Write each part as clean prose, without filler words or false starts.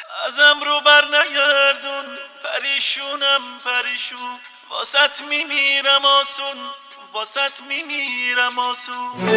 ازم رو بر نگردون، پریشونم پریشون، واسط میمیرم آسون، واسط میمیرم آسون.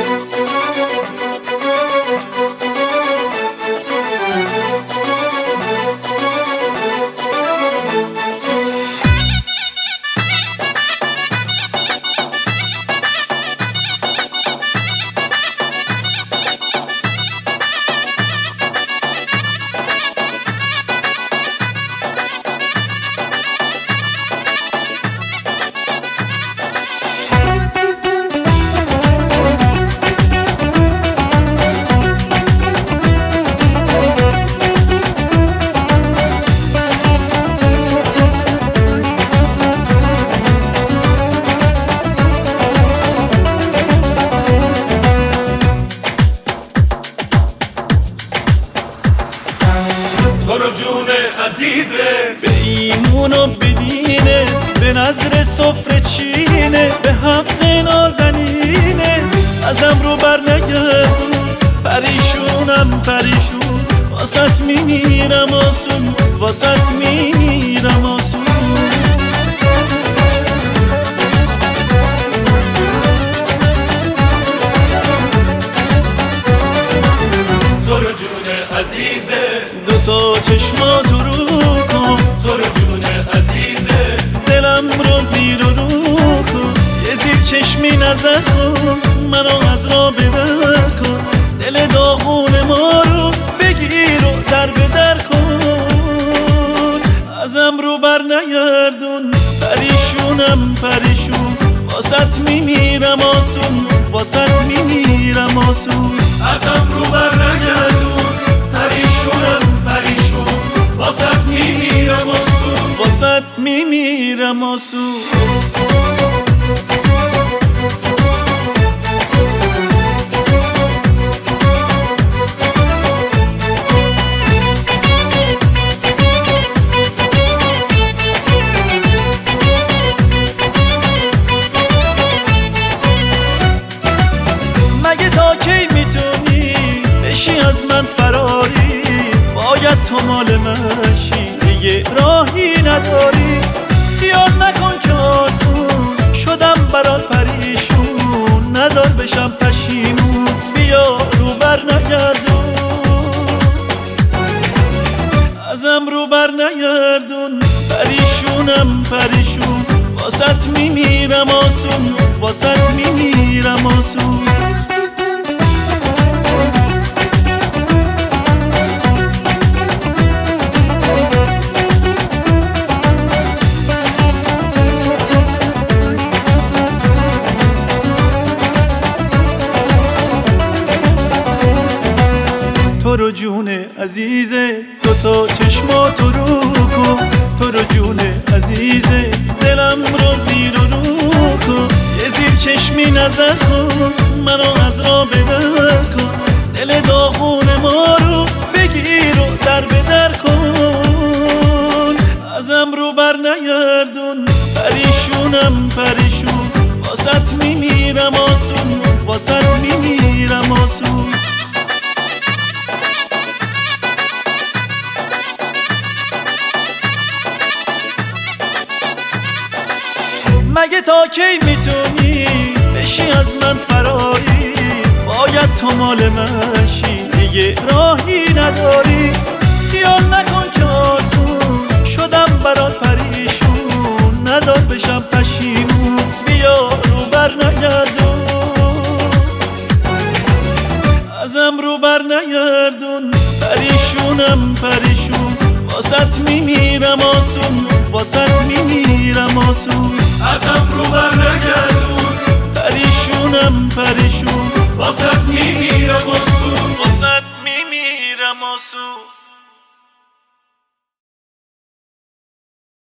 تو رو جون عزیزه به ایمون و بدینه، به نظر سفره چینه، به حق نازنینه. ازم رو بر نگردون، پریشونم پریشون، واسط میمیرم آسون، واسط میمیرم آسون. تو رو جون عزیزه دوتا چشماتو رو کن، تو رو جون عزیزه دلم رو زیر و رو کن، یه زیر چشمی نظر کن، منو از را بدر کن، دل داغون ما رو بگیر و در به در کن. ازم رو بر نگردون، پریشونم پریشون، واسط میمیرم آسون، واسط میمیرم آسون. ازم رو بر نگردون، پریشونم پریشون، واسط میمیرم آسون، واسط میمیرم آسون. مگه تا کی میتونی بشی از من فراری؟ باید تو مال من شی، دیگه راهی نداری. خیال نکن که آسون شدم برات پریشون، نذار بشم پشیمون، بیا رو بر نگردون. ازم رو بر نگردون، پریشونم پریشون، واسط میمیرم آسون، واسط میمیرم آسون. تو رو جون عزیزه، تو تا چشماتو رو کن، تو رو جون عزیزه، دلم رو زیر و رو کن، یه زیر چشمی نظر کن، منو از را بدر کن، دل داغون ما رو بگیر و در به در کن. ازم رو بر نگردون، پریشونم پریشون، واسط میمیرم آسون، واسط میمیرم آسون. مگه تا کی میتونی بشی از من فراری؟ باید تو مال من شی، دیگه راهی نداری. خیال نکن که آسون شدم برات پریشون، نذار بشم پشیمون، بیا رو بر نگردون. ازم رو بر نگردون، پریشونم پریشون، واسط میمیرم آسون، واسط میمیرم آسون. ازم رو بر نگردون، پریشونم پریشون، واسط میمیرم آسون، واسط میمیرم آسون.